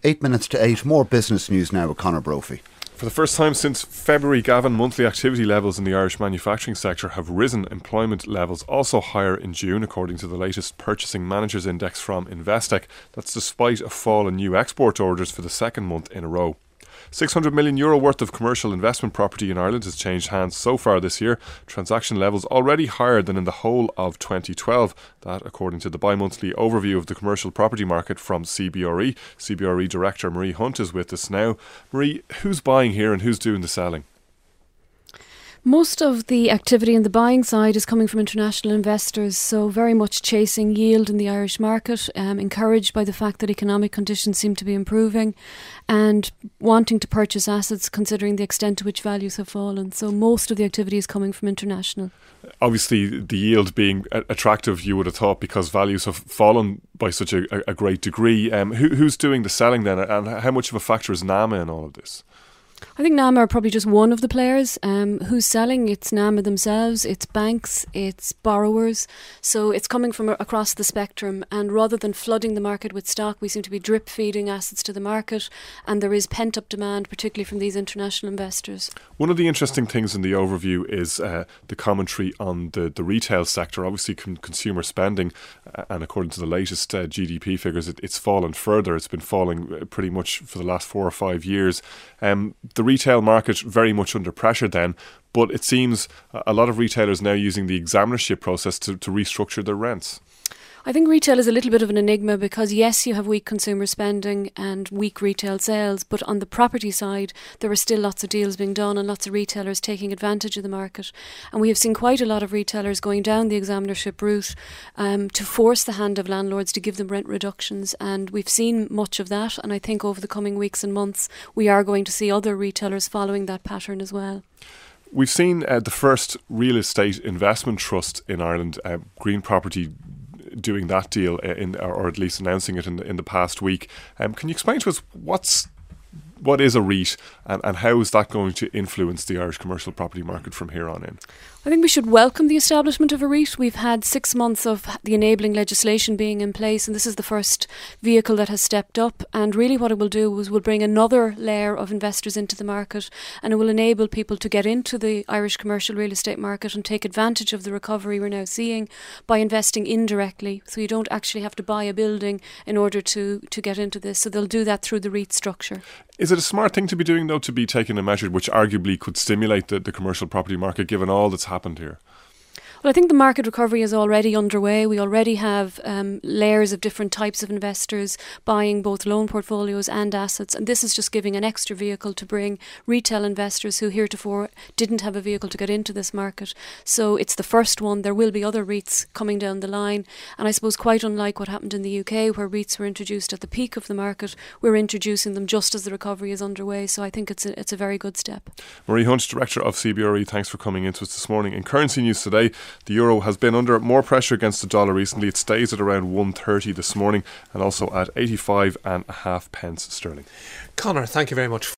8 minutes to 8, more business news now with Conor Brophy. For the first time since February, Gavin, monthly activity levels in the Irish manufacturing sector have risen. Employment levels also higher in June, according to the latest Purchasing Managers Index from Investec. That's despite a fall in new export orders for the second month in a row. €600 million worth of commercial investment property in Ireland has changed hands so far this year. Transaction levels already higher than in the whole of 2012. That, according to the bi-monthly overview of the commercial property market from CBRE. CBRE Director Marie Hunt is with us now. Marie, who's buying here and who's doing the selling? Most of the activity in the buying side is coming from international investors, so very much chasing yield in the Irish market, encouraged by the fact that economic conditions seem to be improving and wanting to purchase assets considering the extent to which values have fallen. So most of the activity is coming from international. Obviously, the yield being attractive, you would have thought, because values have fallen by such a great degree. Who's doing the selling then, and how much of a factor is NAMA in all of this? I think NAMA are probably just one of the players. Who's selling? It's NAMA themselves, it's banks, it's borrowers. So it's coming from across the spectrum. And rather than flooding the market with stock, we seem to be drip feeding assets to the market. And there is pent up demand, particularly from these international investors. One of the interesting things in the overview is the commentary on the retail sector. Obviously, consumer spending, and according to the latest GDP figures, it's fallen further. It's been falling pretty much for the last 4 or 5 years. The retail market very much under pressure then, but it seems a lot of retailers now using the examinership process to restructure their rents. I think retail is a little bit of an enigma because, yes, you have weak consumer spending and weak retail sales, but on the property side, there are still lots of deals being done and lots of retailers taking advantage of the market. And we have seen quite a lot of retailers going down the examinership route to force the hand of landlords to give them rent reductions. And we've seen much of that. And I think over the coming weeks and months, we are going to see other retailers following that pattern as well. We've seen the first real estate investment trust in Ireland, Green Property, doing that deal or at least announcing it in the past week. Can you explain to us what is a REIT and how is that going to influence the Irish commercial property market from here on in? I think we should welcome the establishment of a REIT. We've had 6 months of the enabling legislation being in place, and this is the first vehicle that has stepped up. And really what it will do is will bring another layer of investors into the market, and it will enable people to get into the Irish commercial real estate market and take advantage of the recovery we're now seeing by investing indirectly. So you don't actually have to buy a building in order to get into this. So they'll do that through the REIT structure. Is it a smart thing to be doing, though, to be taking a measure which arguably could stimulate the commercial property market, given all that's happened here? Well, I think the market recovery is already underway. We already have layers of different types of investors buying both loan portfolios and assets, and this is just giving an extra vehicle to bring retail investors who heretofore didn't have a vehicle to get into this market. So it's the first one. There will be other REITs coming down the line, and I suppose quite unlike what happened in the UK, where REITs were introduced at the peak of the market, we're introducing them just as the recovery is underway. So I think it's a very good step. Marie Hunt, Director of CBRE, thanks for coming into us this morning. In currency news today, the euro has been under more pressure against the dollar recently. It stays at around 130 this morning and also at 85.5 pence sterling. Conor, thank you very much.